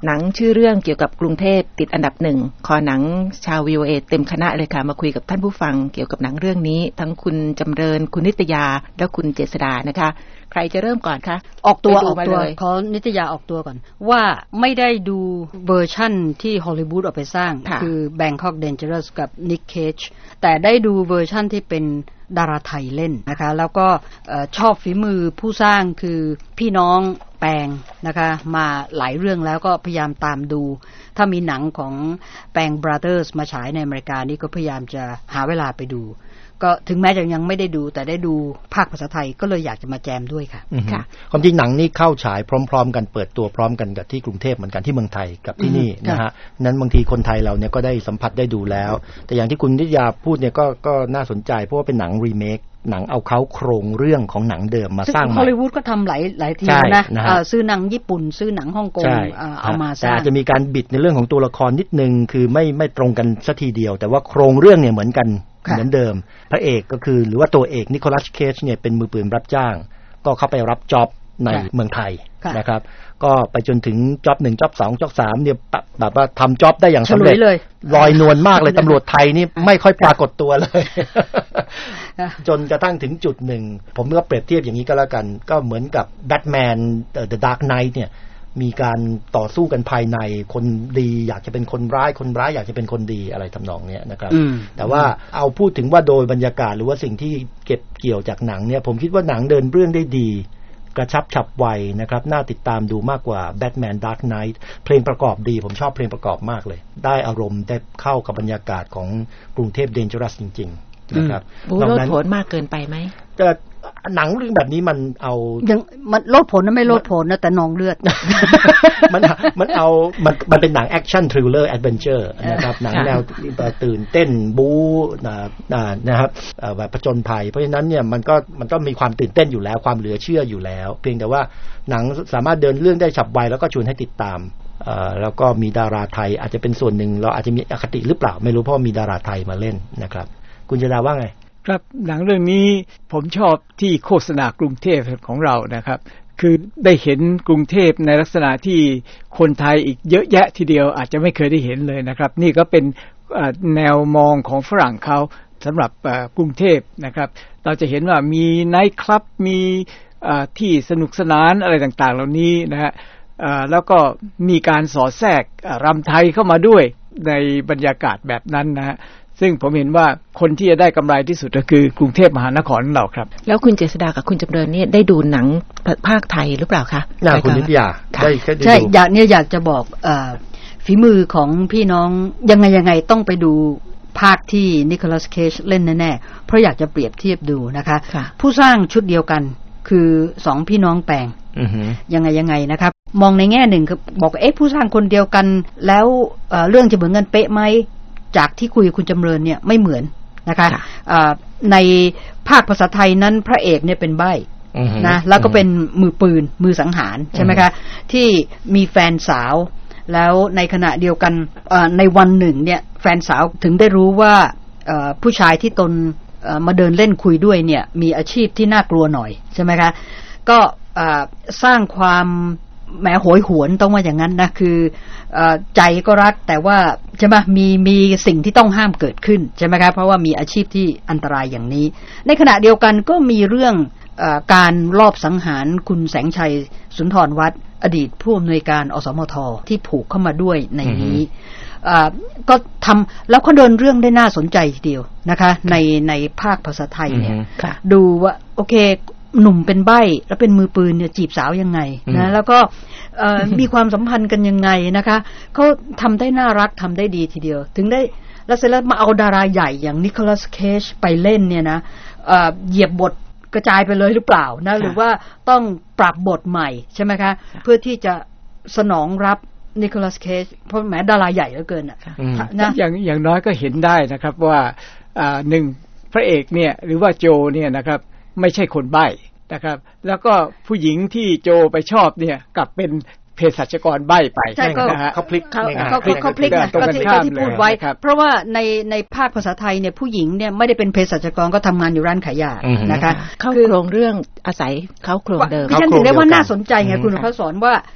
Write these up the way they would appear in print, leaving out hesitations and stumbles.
หนังชื่อเรื่องเกี่ยวกับกรุงเทพติดอันดับ1คอหนังชาว VOA เต็มคณะเลยค่ะมาคุยกับท่านผู้ฟังเกี่ยวกับหนังเรื่องนี้ทั้งคุณจำเริญคุณนิตยาและคุณเจษฎานะคะใครจะเริ่มก่อนคะออกตัวขอนิตยาออกตัวก่อนว่าไม่ได้ดูเวอร์ชั่นที่ฮอลลีวูดเอาไปสร้างคือ Bangkok Dangerous กับ Nick Cage แต่ได้ดูเวอร์ชั่นที่เป็นดาราไทยเล่นนะคะแล้วก็ชอบฝีมือผู้สร้างคือพี่น้องแปงนะคะมาหลายเรื่องแล้วก็พยายามตามดูถ้ามีหนังของแปง Brothers มาฉายในอเมริกานี่ก็พยายามจะหาเวลาไปดูก็ถึงแม้จะยังไม่ได้ดูแต่ได้ดูภาคภาษาไทยก็เลยอยากจะมาแจมด้วยค่ะค่ะความจริงหนังนี่เข้าฉายพร้อมๆกันเปิดตัวพร้อมกันกับที่กรุงเทพเหมือนกันที่เมืองไทยกับที่นี่นะฮะนั้นบางทีคนไทยเราเนี่ยก็ได้สัมผัสได้ดูแล้วแต่อย่างที่คุณนิตยาพูดเนี่ยก็น่าสนใจเพราะว่าเป็นหนังรีเมคหนังเอาเขาโครงเรื่องของหนังเดิมมาสร้างใหม่ฮอลลีวูดก็ทำหลายทีนะซื้อหนังญี่ปุ่นซื้อหนังฮ่องกงเอามาสร้างแต่จะมีการบิดในเรื่องของตัวละครนิดนึงคือไม่ตรงกันสักทีเดียวแต่ว่าโครงเรื่องเนี่ยเหมือนกันเหมือนเดิมพระเอกก็คือหรือว่าตัวเอกนิโคลัสเคจเนี่ยเป็นมือปืนรับจ้างก็เข้าไปรับจ็อบในเมืองไทยนะครับก็ไปจนถึงจ็อบ1จ็อบ2จ็อบ3เนี่ยแบบว่าทำจ็อบได้อย่างสำเร็จลอยนวลมากเลยตำรวจไทยนี่ไม่ค่อยปรากฏตัวเลยจนกระทั่งถึงจุดหนึ่งผมก็เปรียบเทียบอย่างนี้ก็แล้วกันก็เหมือนกับแบทแมนThe Dark Knight เนี่ยมีการต่อสู้กันภายในคนดีอยากจะเป็นคนร้ายคนร้ายอยากจะเป็นคนดีอะไรทำนองนี้นะครับแต่ว่าเอาพูดถึงว่าโดยบรรยากาศหรือว่าสิ่งที่เก็บเกี่ยวจากหนังเนี่ยผมคิดว่าหนังเดินเรื่องได้ดีกระชับฉับไวนะครับน่าติดตามดูมากกว่า Batman Dark Knight เพลงประกอบดีผมชอบเพลงประกอบมากเลยได้อารมณ์ได้เข้ากับบรรยากาศของกรุงเทพ Dangerous จริงๆนะครับบู๊โลดโผนมากเกินไปไหมหนังเรื่องแบบนี้มันเอายังมันโลดผลนะไม่โลดผลนะแต่นองเลือดมันเอามันเป็นหนังแอคชั่นทริลเลอร์แอดเวนเจอร์นะครับหนังแนวตื่นเต้นบู๊นะครับแบบผจญภัยเพราะฉะนั้นเนี่ยมันก็มีความตื่นเต้นอยู่แล้วความเหลือเชื่ออยู่แล้วเพียงแต่ว่าหนังสามารถเดินเรื่องได้ฉับไวแล้วก็ชวนให้ติดตามแล้วก็มีดาราไทยอาจจะเป็นส่วนหนึ่งเราอาจจะมีอคติหรือเปล่าไม่รู้เพราะมีดาราไทยมาเล่นนะครับคุณจะดาว่าไงครับหนังเรื่องนี้ผมชอบที่โฆษณากรุงเทพของเรานะครับคือได้เห็นกรุงเทพในลักษณะที่คนไทยอีกเยอะแยะทีเดียวอาจจะไม่เคยได้เห็นเลยนะครับนี่ก็เป็นแนวมองของฝรั่งเขาสำหรับกรุงเทพนะครับเราจะเห็นว่ามีไนท์คลับมีที่สนุกสนานอะไรต่างๆเหล่านี้นะฮะแล้วก็มีการสอดแทรกรำไทยเข้ามาด้วยในบรรยากาศแบบนั้นนะฮะซึ่งผมเห็นว่าคนที่จะได้กำไรที่สุดก็คือกรุงเทพมหานครของเราครับแล้วคุณเจษฎากับคุณจำเริญนี่ได้ดูหนังภาคไทยหรือเปล่าคะคุณนิตยาได้ใช่อยากจะบอกฝีมือของพี่น้องยังไงต้องไปดูภาคที่นิโคลัสเคจเล่นแน่ๆเพราะอยากจะเปรียบเทียบดูนะคะผู้สร้างชุดเดียวกันคือ2พี่น้องแปงยังไงนะครับมองในแง่หนึ่งคือบอกผู้สร้างคนเดียวกันแล้วเรื่องจะเหมือนกันเป๊ะไหมจากที่คุยกับคุณจำเริญเนี่ยไม่เหมือนนะคะในภาคภาษาไทยนั้นพระเอกเนี่ยเป็นใบ้นะแล้วก็เป็นมือปืนมือสังหารใช่ไหมคะที่มีแฟนสาวแล้วในขณะเดียวกันในวันหนึ่งเนี่ยแฟนสาวถึงได้รู้ว่าผู้ชายที่ตนมาเดินเล่นคุยด้วยเนี่ยมีอาชีพที่น่ากลัวหน่อยใช่ไหมคะก็สร้างความแหมโหยหวนต้องว่าอย่างนั้นนะคือใจก็รักแต่ว่าใช่ไหมมีสิ่งที่ต้องห้ามเกิดขึ้นใช่ไหมครับเพราะว่ามีอาชีพที่อันตรายอย่างนี้ในขณะเดียวกันก็มีเรื่องการลอบสังหารคุณแสงชัยสุนทรวัฒน์อดีตผู้อำนวยการอสมทที่ผูกเข้ามาด้วยในนี้ก็ทำแล้วก็เดินเรื่องได้น่าสนใจทีเดียวนะคะในภาคภาษาไทยเนี่ยดูว่าโอเคหนุ่มเป็นใบ้แล้วเป็นมือปืนเนี่ยจีบสาวยังไงนะแล้วก็มีความสัมพันธ์กันยังไงนะคะเขาทำได้น่ารักทำได้ดีทีเดียวถึงได้แล้วเสร็จแล้วมาเอาดาราใหญ่อย่างนิโคลัสเคจไปเล่นเนี่ยนะเหยียบบทกระจายไปเลยหรือเปล่านะหรือว่าต้องปรับบทใหม่ใช่ไหมคะเพื่อที่จะสนองรับนิโคลัสเคจเพราะแหมดาราใหญ่เหลือเกินนะอย่างน้อยก็เห็นได้นะครับว่าหนึ่งพระเอกเนี่ยหรือว่าโจเนี่ยนะครับไม่ใช่คนใบ้นะครับแล้วก็ผู้หญิงที่โจไปชอบเนี่ยกลับเป็นเภสัชกรใบ้ไปใช่นะฮะเขาพลิกก็ที่พูดไว้เพราะว่าในภาคภาษาไทยเนี่ยผู้หญิงเนี่ยไม่ได้เป็นเภสัชกรก็ทำงานอยู่ร้านขายยานะคะเข้าโครงเรื่องอาศัยเข้าโครงเดิมดิฉันถึงได้ว่าน่าสนใจไงคุณพระสอนว่า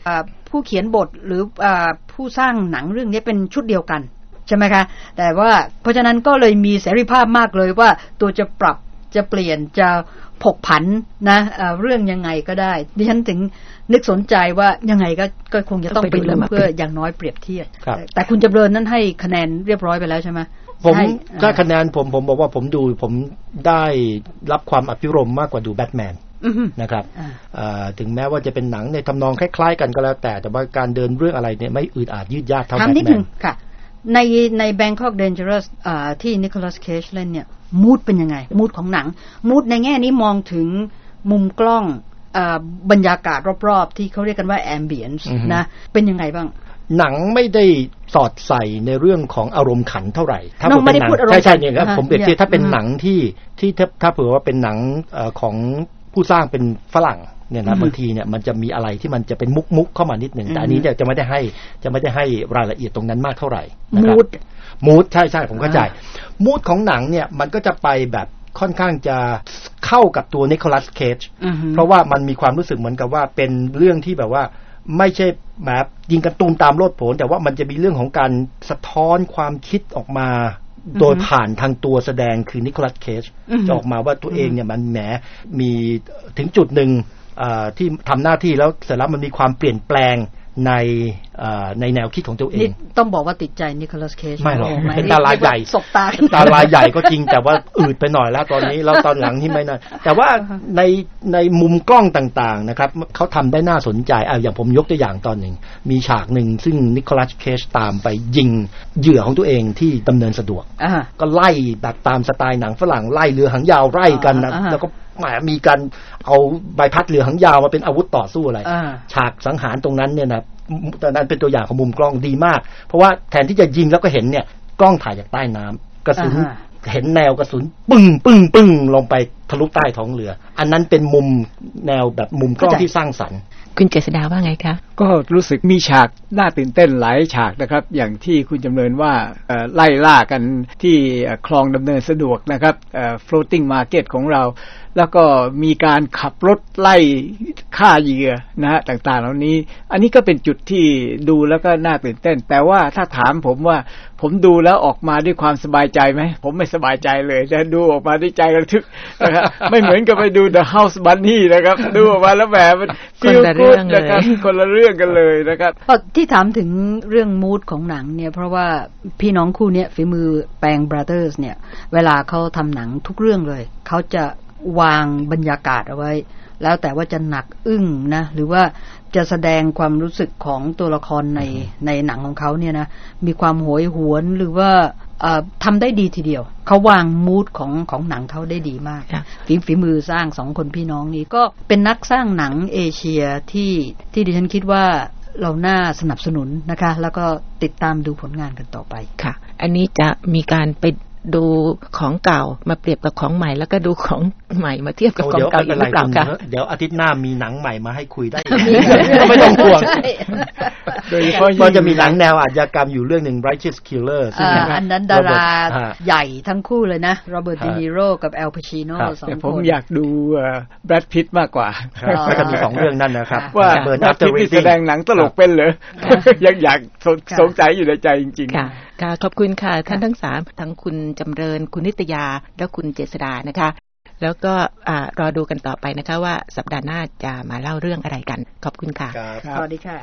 ผู้เขียนบทหรือผู้สร้างหนังเรื่องนี้เป็นชุดเดียวกันใช่ไหมคะแต่ว่าเพราะฉะนั้นก็เลยมีเสรีภาพมากเลยว่าตัวจะปรับจะเปลี่ยนจะผกผันนะเรื่องยังไงก็ได้ดิฉันถึงนึกสนใจว่ายังไงก็คงจะต้องไปดูเพื่ออย่างน้อยเปรียบเทียบแต่คุณจำเริญนั้นให้คะแนนเรียบร้อยไปแล้วใช่ไหมผมถ้าคะแนนผมบอกว่าผมได้รับความอภิรมย์มากกว่าดูแบทแมนนะครับถึงแม้ว่าจะเป็นหนังในทำนองคล้ายๆกันก็แล้วแต่ว่าการเดินเรื่องอะไรเนี่ยไม่อืดอาดยืดยาดเท่าแบทแมนถามนิดนึงค่ะใน Bangkok Dangerous ที่ Nicolas Cage เล่นเนี่ยมูดเป็นยังไงมูดของหนังมูดในแง่นี้มองถึงมุมกล้องบรรยากาศรอบๆที่เขาเรียกกันว่า ambience นะเป็นยังไงบ้างหนังไม่ได้สอดใส่ในเรื่องของอารมณ์ขันเท่าไหร่ถ้าเป็นหนังใช่ๆเนี่ยครับผมเปรียบเทียบถ้าเป็นหนังที่ถ้าเผื่อว่าเป็นหนังของผู้สร้างเป็นฝรั่งเนี่ยนะบางทีเนี่ยมันจะมีอะไรที่มันจะเป็นมุกเข้ามานิดหนึ่งแต่อันนี้จะไม่ได้ให้รายละเอียดตรงนั้นมากเท่าไหร่นะครับมูดใช่ๆผมเข้าใจมูดของหนังเนี่ยมันก็จะไปแบบค่อนข้างจะเข้ากับตัวนิโคลัสเคจเพราะว่ามันมีความรู้สึกเหมือนกับว่าเป็นเรื่องที่แบบว่าไม่ใช่แบบยิงกันตูมตามโลดโผนแต่ว่ามันจะมีเรื่องของการสะท้อนความคิดออกมาโดยผ่านทางตัวแสดงคือนิโคลัสเคจจะออกมาว่าตัวเองเนี่ยมันแหมมีถึงจุดหนึ่งที่ทำหน้าที่แล้วเสร็จแล้วมันมีความเปลี่ยนแปลงในแนวคิดของตัวเองนี่ต้องบอกว่าติดใจนิโคลัสเคจไม่หรอกเป็นดาราใหญ่ดาราใหญ่ก็จริงแต่ว่าอืดไปหน่อยแล้วตอนนี้แล้วตอนหลังที่ไม่น่าแต่ว่าในมุมกล้องต่างๆนะครับเขาทำได้น่าสนใจอย่างผมยกตัวอย่างตอนหนึ่งมีฉากหนึ่งซึ่งนิโคลัสเคจตามไปยิงเหยื่อของตัวเองที่ดำเนินสะดวกก็ไล่แบบตามสไตล์หนังฝรั่งไล่เรือหางยาวไล่กันนะแล้วก็มีการเอาใบพัดเรือหางยาวมาเป็นอาวุธต่อสู้อะไรฉากสังหารตรงนั้นเนี่ยนะตอนนั้นเป็นตัวอย่างของมุมกล้องดีมากเพราะว่าแทนที่จะยิงแล้วก็เห็นเนี่ยกล้องถ่ายจากใต้น้ำกระสุนเห็นแนวกระสุนปึ้งลงไปทะลุใต้ท้องเรืออันนั้นเป็นมุมแนวแบบมุมกล้องที่สร้างสรรค์คุณเจษฎาว่าไงคะก็รู้สึกมีฉากน่าตื่นเต้นหลายฉากนะครับอย่างที่คุณจำเริญว่าไล่ล่ากันที่คลองดำเนินสะดวกนะครับfloating market ของเราแล้วก็มีการขับรถไล่ฆ่าเหยื่อนะฮะต่างๆเหล่านี้อันนี้ก็เป็นจุดที่ดูแล้วก็น่าตื่นเต้นแต่ว่าถ้าถามผมว่าผมดูแล้วออกมาด้วยความสบายใจไหมผมไม่สบายใจเลยแต่ดูออกมาด้วยใจระทึกนะครับไม่เหมือนกับไปดู The House Bunny นะครับดูออกมาแล้วแหมมันฟีลกู๊ดนะครับคนละเรื่องกันเลยนะครับที่ถามถึงเรื่องมูดของหนังเนี่ยเพราะว่าพี่น้องคู่นี้ฝีมือแปงบราเธอร์สเนี่ยเวลาเขาทำหนังทุกเรื่องเลยเขาจะวางบรรยากาศเอาไว้แล้วแต่ว่าจะหนักอึ้งนะหรือว่าจะแสดงความรู้สึกของตัวละครในหนังของเขาเนี่ยนะมีความโหยหวนหรือว่าทำได้ดีทีเดียวเขาวางมูดของหนังเขาได้ดีมากฝีมือสร้าง2คนพี่น้องนี้ก็เป็นนักสร้างหนังเอเชียที่ดิฉันคิดว่าเราน่าสนับสนุนนะคะแล้วก็ติดตามดูผลงานกันต่อไปค่ะอันนี้จะมีการไปดูของเก่ามาเปรียบกับของใหม่แล้วก็ดูของใหม่มาเทียบกับของเก่าอีกหรือเปล่าคะเดี๋ยวอาทิตย์หน้ามีหนังใหม่มาให้คุยได้ไม่ต้องห่วงโดยเฉพาะก็จะมีหนังแนวอาชญากรรมอยู่เรื่องหนึ่ง Righteous Killer ซึ่งอันนั้นดาราใหญ่ทั้งคู่เลยนะโรเบิร์ต เดนิโรกับแอล พาชิโน่2คนแต่ผมอยากดูแบรด พิตต์มากกว่าก็จะมี2เรื่องนั่นนะครับว่าแบรด พิตต์แสดงหนังตลกเป็นเหรอยังอยากสงสัยอยู่ในใจจริงๆค่ะขอบคุณค่ะท่านทั้ง3ทั้งคุณจำเริญคุณนิตยาและคุณเจษฎานะคะแล้วก็รอดูกันต่อไปนะคะว่าสัปดาห์หน้าจะมาเล่าเรื่องอะไรกันขอบคุณค่ะสวัสดีค่ะ